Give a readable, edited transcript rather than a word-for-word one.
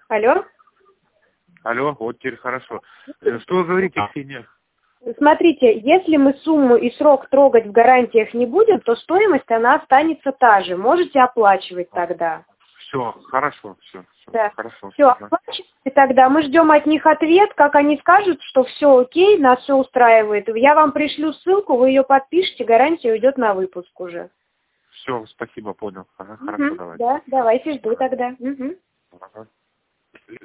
Алло? Алло, вот теперь хорошо. Что вы говорите, Ксения? Смотрите, если мы сумму и срок трогать в гарантиях не будем, то стоимость она останется та же. Можете оплачивать тогда. Все, хорошо, все, Да. хорошо. Все, оплачивайте тогда. Мы ждем от них ответ, как они скажут, что все окей, нас все устраивает. Я вам пришлю ссылку, вы ее подпишите, гарантия уйдет на выпуск уже. Все, спасибо, понял. Ага, хорошо, давайте. Да, давайте, жду тогда. Ага.